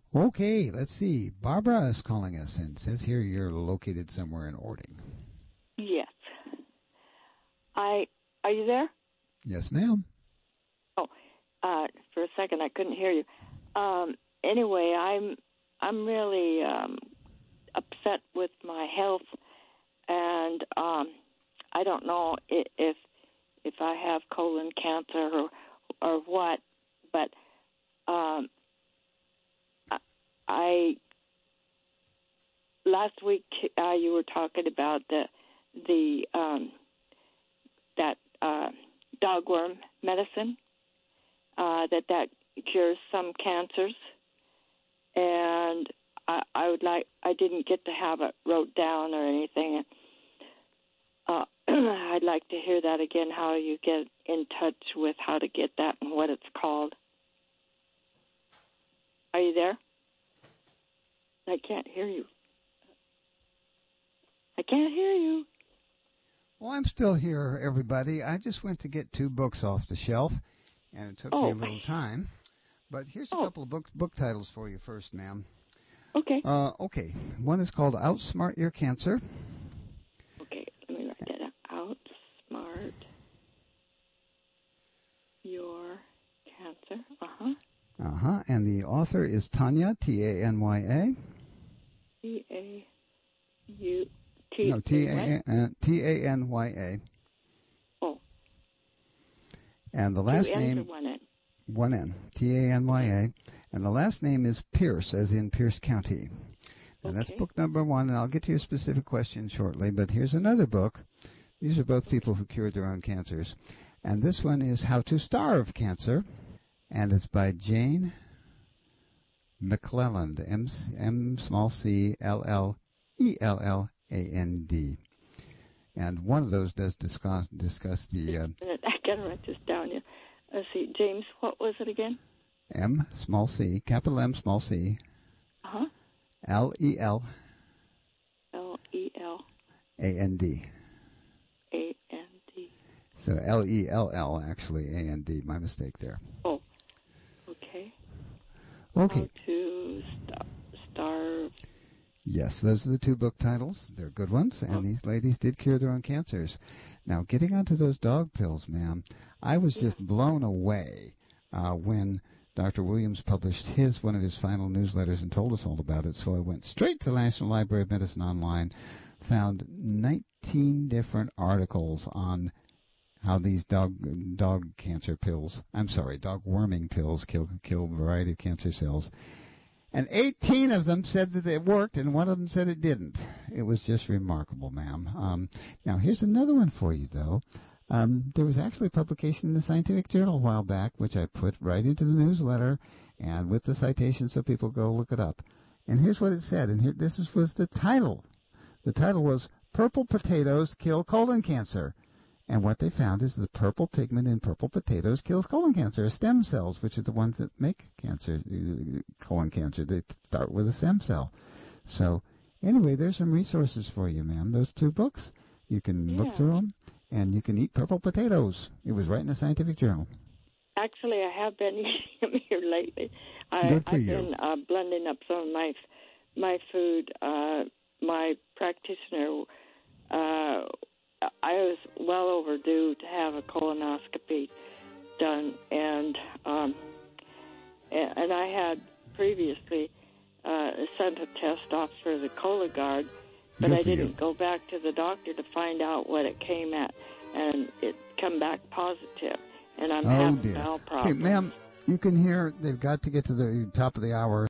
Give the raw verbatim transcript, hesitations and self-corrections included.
Okay, let's see. Barbara is calling us and says here you're located somewhere in Ording. Yes. I are you there? Yes, ma'am. Oh, uh, for a second I couldn't hear you. Um, anyway, I'm I'm really um, upset with my health, and um, I don't know if if I have colon cancer or or what, but um, I last week uh, you were talking about the the um, that uh, dogworm medicine uh, that that cures some cancers, and I, I would like I didn't get to have it wrote down or anything. Uh, I'd like to hear that again. How you get in touch with how to get that and what it's called. Are you there? I can't hear you. I can't hear you. Well, I'm still here, everybody. I just went to get two books off the shelf, and it took oh. me a little time. But here's a oh. couple of book, book titles for you first, ma'am. Okay. Uh, okay. One is called Outsmart Your Cancer. Okay, let me write that down. Outsmart Your Cancer. Uh-huh. Uh-huh. And the author is Tanya, T A N Y A. T A U T No, T A N Y A. Oh. And the last Two N's name... or one N? One N. T A N Y A. And the last name is Pierce, as in Pierce County. And okay. That's book number one, and I'll get to your specific question shortly. But here's another book. These are both people who cured their own cancers. And this one is How to Starve Cancer. And it's by Jane McClelland, M, M small c L L E L L A N D. And one of those does discuss, discuss the... Uh, I gotta write this down. Yeah. Let's see, James, what was it again? M, small c, capital M, small c. Uh-huh. L E L. L E L. A N D. A N D. So L E L L, actually, A N D. My mistake there. Oh, okay. Okay. How to sta- starve. Yes, those are the two book titles. They're good ones, and oh. These ladies did cure their own cancers. Now, getting onto those dog pills, ma'am, I was just yeah. blown away uh, when Doctor Williams published his one of his final newsletters and told us all about it. So I went straight to the National Library of Medicine online, found nineteen different articles on how these dog dog cancer pills, I'm sorry, dog worming pills kill kill a variety of cancer cells. And eighteen of them said that it worked, and one of them said it didn't. It was just remarkable, ma'am. Um, now, here's another one for you, though. Um, there was actually a publication in the Scientific Journal a while back, which I put right into the newsletter, and with the citation so people go look it up. And here's what it said, and here, this is, was the title. The title was, Purple Potatoes Kill Colon Cancer. And what they found is the purple pigment in purple potatoes kills colon cancer, stem cells, which are the ones that make cancer, colon cancer. They start with a stem cell. So, anyway, there's some resources for you, ma'am. Those two books, you can yeah. look through them, and you can eat purple potatoes. It was right in the Scientific Journal. Actually, I have been eating them here lately. I, Good for I've you. been uh, blending up some of my my food. Uh, my practitioner. Uh, I was well overdue to have a colonoscopy done, and um, and I had previously uh, sent a test off for the Cologuard, but Good I for didn't you. go back to the doctor to find out what it came at, and it come back positive, and I'm oh, having dear. bowel problems. Okay, ma'am, you can hear they've got to get to the top of the hour.